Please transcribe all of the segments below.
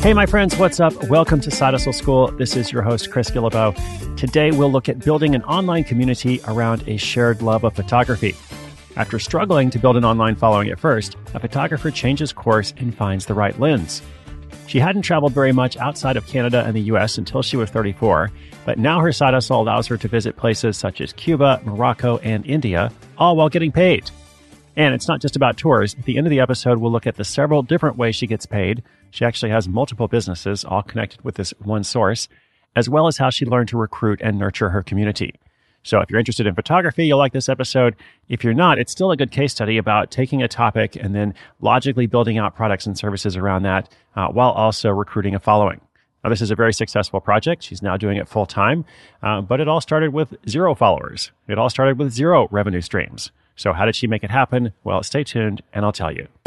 Hey, my friends, what's up? Welcome to Side Hustle School. This is your host, Chris Guillebeau. Today, we'll look at building an online community around a shared love of photography. After struggling to build an online following at first, a photographer changes course and finds the right lens. She hadn't traveled very much outside of Canada and the US until she was 34, but now her side hustle allows her to visit places such as Cuba, Morocco, and India, all while getting paid. And it's not just about tours. At the end of the episode, we'll look at the several different ways she gets paid. She actually has multiple businesses, all connected with this one source, as well as how she learned to recruit and nurture her community. So if you're interested in photography, you'll like this episode. If you're not, it's still a good case study about taking a topic and then logically building out products and services around that while also recruiting a following. Now, this is a very successful project. She's now doing it full time, but it all started with 0 followers. It all started with 0 revenue streams. So how did she make it happen? Well, stay tuned and I'll tell you.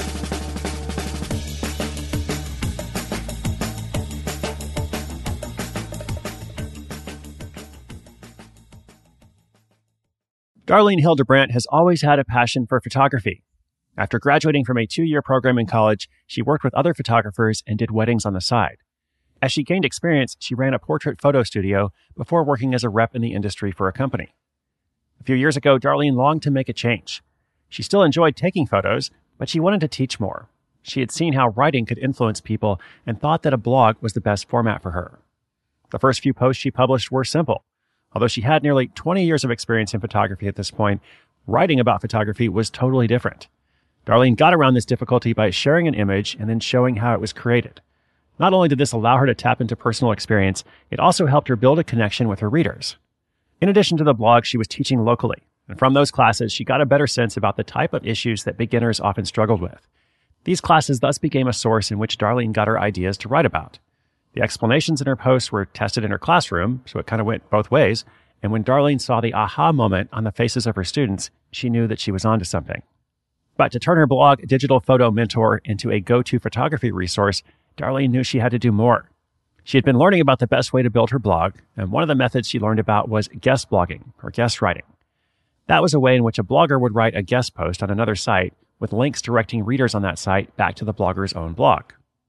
Darlene Hildebrandt has always had a passion for photography. After graduating from a 2-year program in college, she worked with other photographers and did weddings on the side. As she gained experience, she ran a portrait photo studio before working as a rep in the industry for a company. A few years ago, Darlene longed to make a change. She still enjoyed taking photos, but she wanted to teach more. She had seen how writing could influence people and thought that a blog was the best format for her. The first few posts she published were simple. Although she had nearly 20 years of experience in photography at this point, writing about photography was totally different. Darlene got around this difficulty by sharing an image and then showing how it was created. Not only did this allow her to tap into personal experience, it also helped her build a connection with her readers. In addition to the blog, she was teaching locally, and from those classes, she got a better sense about the type of issues that beginners often struggled with. These classes thus became a source in which Darlene got her ideas to write about. The explanations in her posts were tested in her classroom, so it kind of went both ways, and when Darlene saw the aha moment on the faces of her students, she knew that she was onto something. But to turn her blog, Digital Photo Mentor, into a go-to photography resource, Darlene knew she had to do more. She had been learning about the best way to build her blog, and one of the methods she learned about was guest blogging, or guest writing. That was a way in which a blogger would write a guest post on another site with links directing readers on that site back to the blogger's own blog.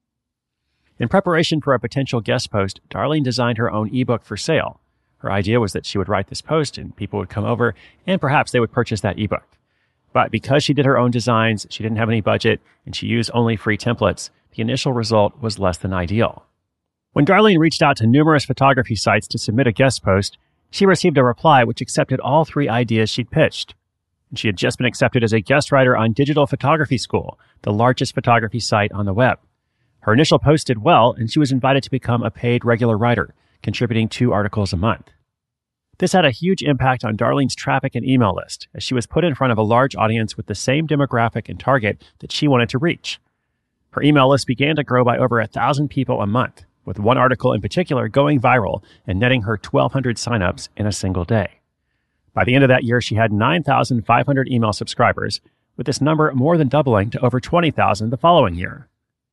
In preparation for a potential guest post, Darlene designed her own ebook for sale. Her idea was that she would write this post and people would come over and perhaps they would purchase that ebook. But because she did her own designs, she didn't have any budget, and she used only free templates, the initial result was less than ideal. When Darlene reached out to numerous photography sites to submit a guest post, she received a reply which accepted all 3 ideas she'd pitched. And she had just been accepted as a guest writer on Digital Photography School, the largest photography site on the web. Her initial post did well, and she was invited to become a paid regular writer, contributing 2 articles a month. This had a huge impact on Darlene's traffic and email list, as she was put in front of a large audience with the same demographic and target that she wanted to reach. Her email list began to grow by over 1,000 people a month, with one article in particular going viral and netting her 1,200 signups in a single day. By the end of that year, she had 9,500 email subscribers, with this number more than doubling to over 20,000 the following year.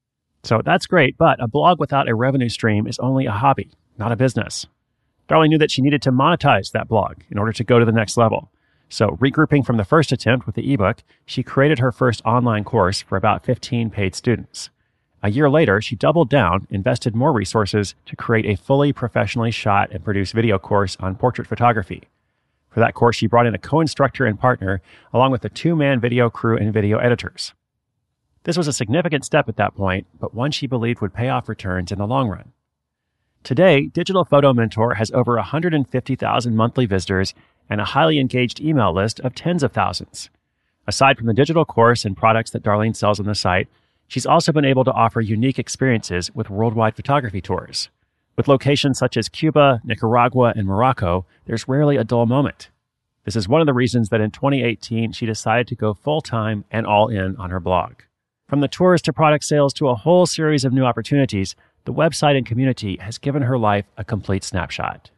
So that's great, but a blog without a revenue stream is only a hobby, not a business. Darlene knew that she needed to monetize that blog in order to go to the next level. So regrouping from the first attempt with the ebook, she created her first online course for about 15 paid students. A year later, she doubled down, invested more resources to create a fully professionally shot and produced video course on portrait photography. For that course, she brought in a co-instructor and partner, along with a 2-man video crew and video editors. This was a significant step at that point, but one she believed would pay off returns in the long run. Today, Digital Photo Mentor has over 150,000 monthly visitors and a highly engaged email list of tens of thousands. Aside from the digital course and products that Darlene sells on the site, she's also been able to offer unique experiences with worldwide photography tours. With locations such as Cuba, Nicaragua, and Morocco, there's rarely a dull moment. This is one of the reasons that in 2018, she decided to go full-time and all in on her blog. From the tours to product sales to a whole series of new opportunities, the website and community has given her life a complete snapshot.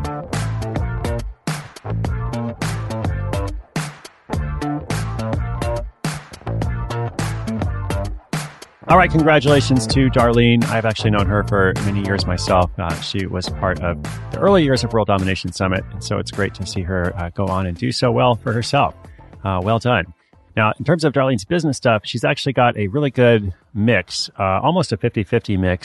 All right, congratulations to Darlene. I've actually known her for many years myself. She was part of the early years of World Domination Summit, and so it's great to see her go on and do so well for herself. Well done. Now, in terms of Darlene's business stuff, she's actually got a really good mix, almost a 50-50 mix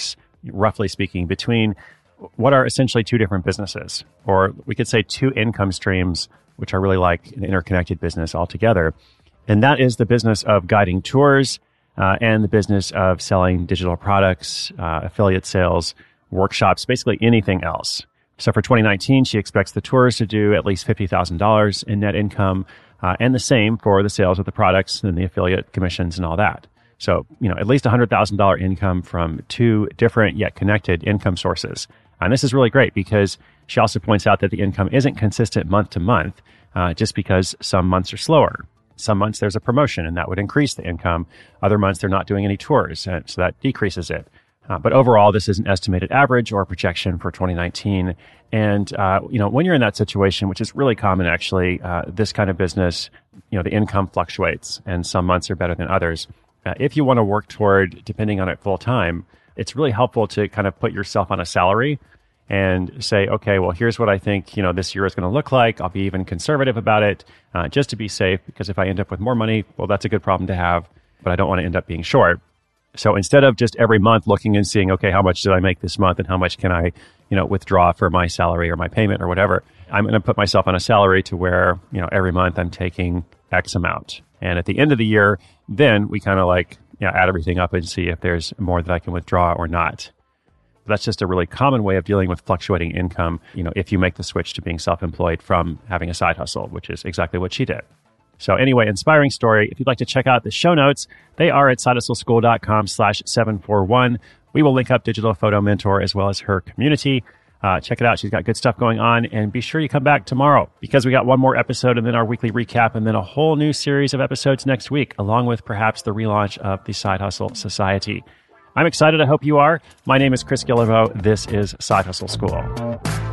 roughly speaking, between what are essentially two different businesses, or we could say two income streams, which are really like an interconnected business altogether. And that is the business of guiding tours and the business of selling digital products, affiliate sales, workshops, basically anything else. So for 2019, she expects the tours to do at least $50,000 in net income, and the same for the sales of the products and the affiliate commissions and all that. So, at least $100,000 income from two different yet connected income sources. And this is really great because she also points out that the income isn't consistent month to month, just because some months are slower. Some months there's a promotion and that would increase the income. Other months they're not doing any tours, and so that decreases it. But overall, this is an estimated average or projection for 2019. And, when you're in that situation, which is really common, actually, this kind of business, the income fluctuates and some months are better than others. If you want to work toward depending on it full time, it's really helpful to kind of put yourself on a salary and say, okay, well, here's what I think, this year is going to look like. I'll be even conservative about it, just to be safe, because if I end up with more money, well, that's a good problem to have, but I don't want to end up being short. So instead of just every month looking and seeing, okay, how much did I make this month and how much can I, withdraw for my salary or my payment or whatever, I'm going to put myself on a salary to where, every month I'm taking X amount. And at the end of the year, then we kind of add everything up and see if there's more that I can withdraw or not. That's just a really common way of dealing with fluctuating income, if you make the switch to being self-employed from having a side hustle, which is exactly what she did. So anyway, inspiring story. If you'd like to check out the show notes, they are at sidehustleschool.com/741. We will link up Digital Photo Mentor as well as her community. Check it out. She's got good stuff going on. And be sure you come back tomorrow because we got one more episode and then our weekly recap and then a whole new series of episodes next week, along with perhaps the relaunch of the Side Hustle Society. I'm excited. I hope you are. My name is Chris Guillebeau. This is Side Hustle School.